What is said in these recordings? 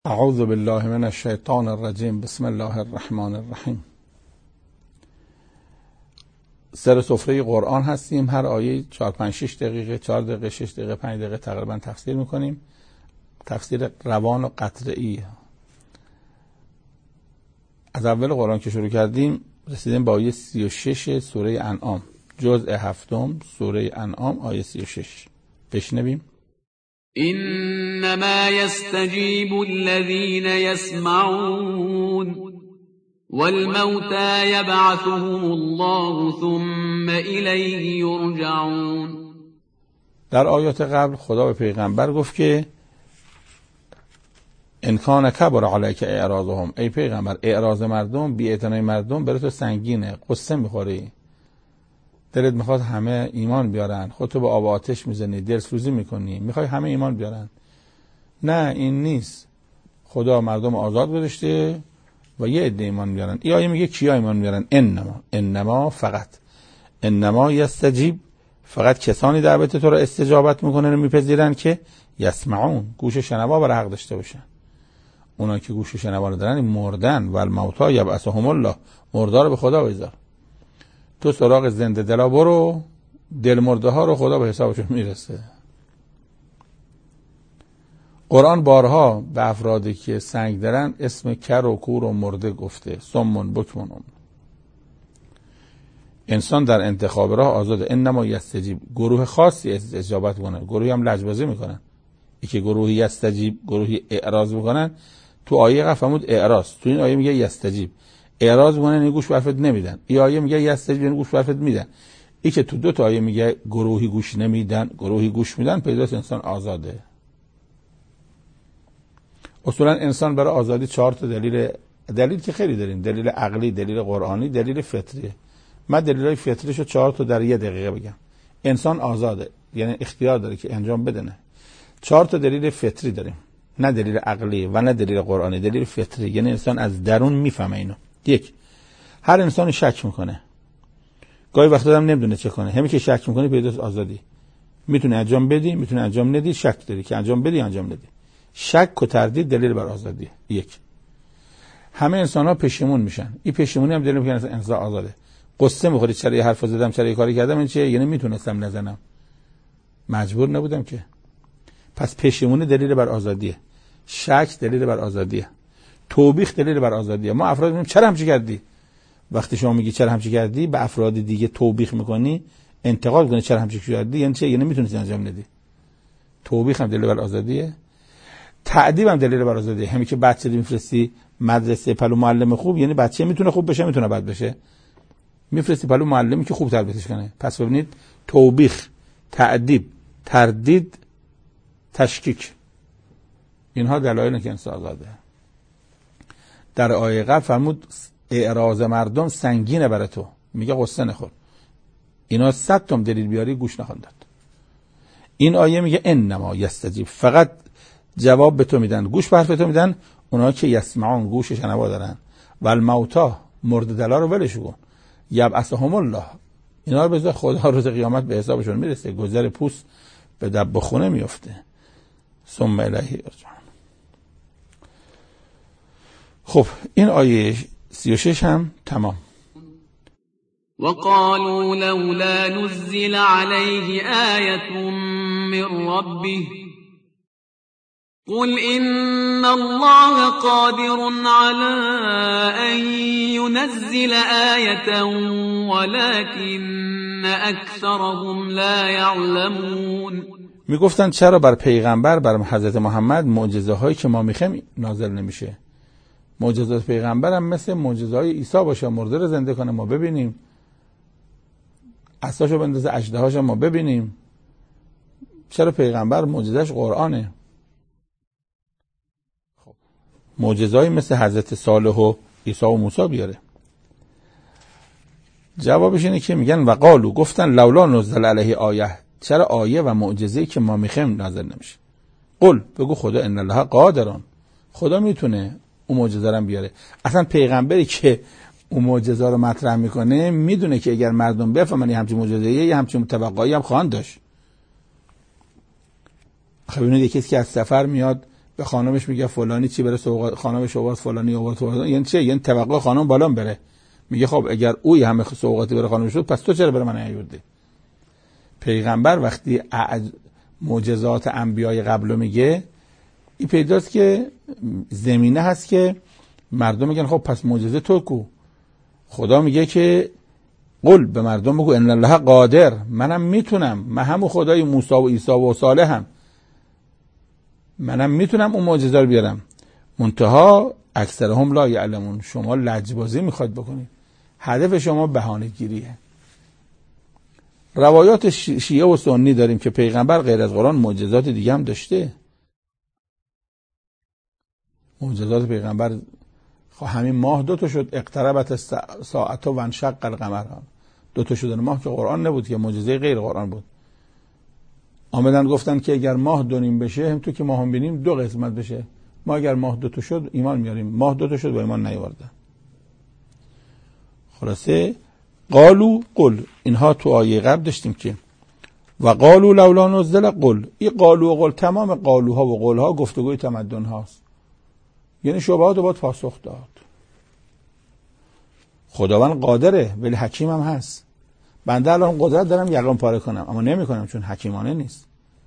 اعوذ بالله من الشیطان الرجیم. بسم الله الرحمن الرحیم. سر سفره قرآن هستیم. هر آیه 4-5-6 دقیقه، 4 دقیقه، 6 دقیقه، 5 دقیقه تقریبا تفسیر میکنیم. تفسیر روان و قطعی. از اول قرآن که شروع کردیم رسیدیم به آیه 36 سوره انعام، جزء 7 سوره انعام، آیه 36. بشنویم. إنما يستجيب الذين يسمعون والموتى يبعثهم الله ثم إليه يرجعون. در آیات قبل خدا به پیغمبر گفت که ان کان کبر علیک اعراضهم، ای پیغمبر اعراض مردم، بی اعتنای مردم برای تو سنگینه، قصه میخوری، دلت میخواد همه ایمان بیارن، خودتو به آب و آتش میزنی، دلسوزی میکنی، میخوای همه ایمان بیارن. نه، این نیست. خدا مردم آزاد گذاشته و یه عده ایمان بیارن. این آیه میگه کیا ایمان بیارن؟ انما فقط، انما یستجیب، فقط کسانی دعوت تو را استجابت میکنن و میپذیرن که یسمعون، گوش شنوا برای حق داشته باشن. اونا که گوش شنوا رو دارن مردن. و الموتى یبعثهم الله، مردا رو به خدا بذار. تو سراغ زنده دلا برو، دل مرده ها رو خدا به حسابشون میرسه. قرآن بارها به افرادی که سنگ دارن اسم کر و کور و مرده گفته، صم بکم. انسان در انتخاب راه آزاده. انما یستجیب، گروه خاصی اجابت کنن، گروهی هم لجبازی میکنن. ای که گروهی یستجیب، گروهی اعراض میکنن. تو آیه قبل فرمود اعراض، تو این آیه میگه یستجیب. اعراض میکنن یعنی گوش برفت نمیدن. این آیه میگه یستجیب یعنی گوش برفت میدن. ای که تو دو تا آیه میگه گروهی گوش نمیدن، گروهی گوش میدن، پیداست انسان آزاده. اصولا انسان برای آزادی 4 تا دلیل که خیلی داریم. دلیل عقلی، دلیل قرآنی، دلیل فطری. من دلیلای فطریشو 4 تا در 1 دقیقه بگم. انسان آزاده، یعنی اختیار داره که انجام بده. نه 4 تا دلیل فطری داریم، نه دلیل عقلی و نه دلیل قرآنی، دلیل فطری. یعنی انسان از درون میفهمه اینو. 1، هر انسانی شک میکنه، گاهی وقتا هم نمیدونه چه کنه. همین که شک میکنه پیداست آزادی. میتونه انجام بدی، میتونه انجام ندی، شک داری که انجام بدی انجام ندی. شک و تردید دلیل بر آزادیه. 1. همه انسان ها پشیمون میشن. این پشیمونی هم دلیل میکنه انسان آزاده. قصه میخوری چرا یه حرف زدم، چرا یه کاری کردم. این چیه؟ یعنی میتونستم نزنم، مجبور نبودم که. پس پشیمونی دلیل بر آزادیه، شک دلیل بر آزادیه، توبیخ دلیل بر آزادیه. ما افراد میگیم چرا همچی کردی. وقتی شما میگی چرا همچی کردی، به افراد دیگه توبیخ میکنی، انتقاد میکنی چرا همچی کردی. یعنی چه؟ یعنی میتونی انجام ندی. توبیخ هم دلیل بر آزادیه، تعدیب هم دلیل بر آزادیه. همین که بچه میفرستی مدرسه پلو معلم خوب، یعنی بچه میتونه خوب بشه میتونه بد بشه. میفرستی پلو معلمی که خوب تربیتش کنه. پس ببینید توبیخ، تعدیب، تردید، تشکیک، اینها دلایلی که انسان آزاده. در آیه قبل فرمود اعراض مردم سنگینه برای تو، میگه قصه نخور. اینا 100 تا دلیل بیاری گوش نخوان داد. این آیه میگه انما یستجیب، فقط جواب به تو میدن، گوش به حرف تو میدن اونها که یسمعون، گوش شنوا دارن. و الموتى، مرده دلا رو ولش کن. یبعثهم الله، اینا رو بذار خدا روز قیامت به حسابشون میرسه. گذر پوست به دب خونه میفته. ثم الیه یرجعون. خب این آیه 36 هم تمام. وقالوا لولا نزل عليه آية من ربه قل إن الله قادر على أن ينزل آية ولكن أكثرهم لا يعلمون. میگفتن چرا بر پیغمبر، بر حضرت محمد معجزه هایی که ما میخوایم نازل نمیشه؟ معجزات پیغمبر هم مثل معجزه های عیسی باشه، مرده رو زنده کنه ما ببینیم، عصاشو بندازه اژدهاشو ما ببینیم. چرا پیغمبر معجزش قرآنه؟ خب معجزه‌ای مثل حضرت صالح و عیسی و موسی بیاره. جوابش اینه که میگن وقالو، گفتن لولا نزل علیه آیه، چرا آیه و معجزه‌ای که ما میخوایم نازل نمیشه؟ قل، بگو خدا ان الله قادرون، خدا میتونه اون معجزه رو بیاره. اصلا پیغمبری که اون معجزه رو مطرح میکنه میدونه که اگر مردم بفهمن یه همچین معجزه‌ای، یه همچین توقعی هم خواهند داشت. خب ببینید کسی که از سفر میاد به خانمش میگه فلانی چی بره سوغات، خانمش آورد فلانی آورد، یعنی چه؟ یعنی توقع خانم بالا بره. میگه خب اگر اوی همه سوغاتی بره خانمش شد، پس تو چرا بره من نیاوردی؟ پیغمبر وقتی معجزات انبیای قبل میگه، این پیداست که زمینه هست که مردم میگن خب پس معجزه تو کو؟ خدا میگه که قل، به مردم بگو ان الله قادر، منم میتونم، من همون خدای موسی و عیسی و صالحم، منم میتونم اون معجزه رو بیارم. منتها اکثرهم لا یعلمون، شما لجبازی میخواد بکنید، هدف شما بهانه گیریه. روایات شیعه و سنی داریم که پیغمبر غیر از قرآن معجزات دیگه هم داشته. معجزات پیغمبر همین ماه 2 تا شد، اقتربت ساعت و انشق القمر، 2 تا شدن ماه که قرآن نبود، که معجزه غیر قرآن بود. آمدن گفتن که اگر ماه 2 نیم بشه، هم تو که ماه هم بینیم 2 قسمت بشه، ما اگر ماه 2 تا شد ایمان میاریم، ماه 2 تا شد و ایمان نیاوردن. خلاصه قالو قل، اینها تو آیه قبل داشتیم که و قالو لولا نزل قل. این قالو و قل تمام قالوها و قلها گفتگوی تمدن هاست، یعنی شبهات رو باید پاسخ داد. خداوند قادره ولی حکیم هم هست. بنده الان قدرت دارم یقین پاره کنم، اما نمی کنم چون حکیمانه نیست.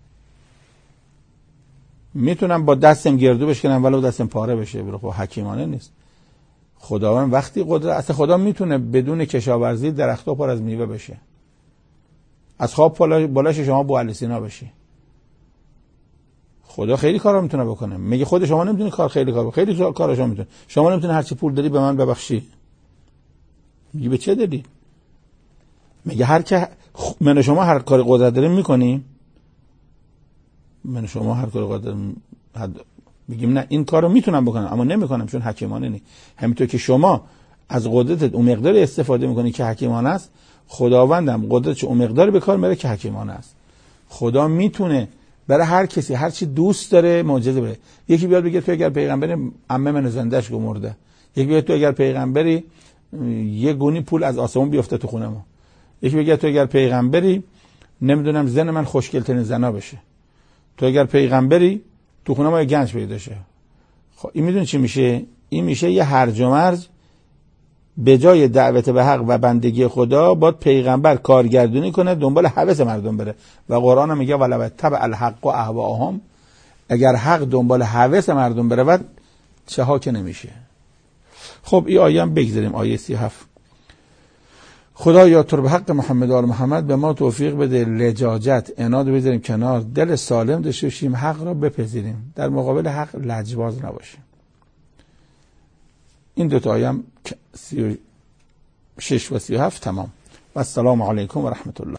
میتونم با دستم گردو بشکنم ولی دستم پاره بشه، ولی خب حکیمانه نیست. خداوند وقتی قدرت، اصلا خدا میتونه بدون کشاورزی درخت‌ها پر از میوه بشه، از خواب بالاش شما بو علی سینا بشی. خدا خیلی کارا میتونه بکنه. میگه خود شما نمیتونی خیلی کارا شما میتونه. شما نمیتونی هر چی پول داری به من ببخشی. میگه به چه دلیل؟ میگه هر که من شما هر کار قدرت داریم میکنیم، من شما هر کار قدرت میگیم نه این کارو میتونم بکنم اما نمیکنم چون حکیمانه نیست. همینطور که شما از قدرتت اون مقدار استفاده میکنی که حکیمانه است، خداوندم قدرتش اون مقدار به کار میره که حکیمانه است. خدا میتونه برای هر کسی هر چی دوست داره معجزه بده. یکی بیاد بگه تو اگر پیغمبری عمه من زندهش گو مرده، یکی بیاد تو اگر پیغمبری یه گونی پول از آسمون بیفته تو خونه ما، یکی بگه تو اگر پیغمبری نمیدونم زن من خوشگل ترین زنا بشه، تو اگر پیغمبری تو خونه ما یه گنج پیدا شه. خب این میدونی چی میشه؟ این میشه یه هرج و مرج. به جای دعوت به حق و بندگی خدا باید پیغمبر کارگردونی کنه، دنبال هوس مردم بره. و قرآن هم میگه ولو تبع الحق و اهواهم، اگر حق دنبال هوس مردم بره بعد چه ها که نمیشه. خب این آیه هم بگذاریم، آیه 37. خدایا تو به حق محمد و آل محمد به ما توفیق بده لجاجت، عناد بذاریم کنار، دل سالم داشته باشیم، حق را بپذیریم، در مقابل حق لجباز نباشیم. این 2 تا آیه هم 36 و 37 تمام. و السلام علیکم و رحمت الله.